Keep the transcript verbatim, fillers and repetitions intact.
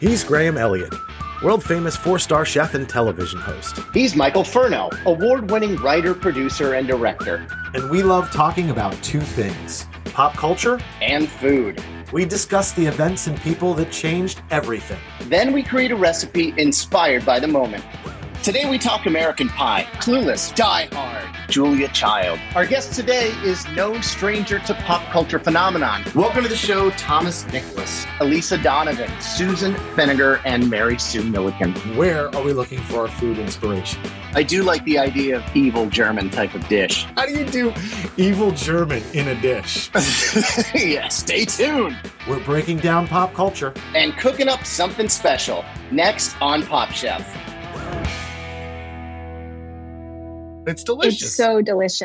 He's Graham Elliott, world-famous four-star chef and television host. He's Michael Furno, award-winning writer, producer, and director. And we love talking about two things: pop culture and food. We discuss the events and people that changed everything. Then we create a recipe inspired by the moment. Today we talk American Pie, Clueless, Die Hard, Julia Child. Our guest today is no stranger to pop culture phenomenon. Welcome to the show, Thomas Nicholas, Elisa Donovan, Susan Feniger, and Mary Sue Milliken. Where are we looking for our food inspiration? I do like the idea of evil German type of dish. How do you do evil German in a dish? Yeah, stay tuned. We're breaking down pop culture and cooking up something special. Next on Pop Chef. It's delicious. It's so delicious.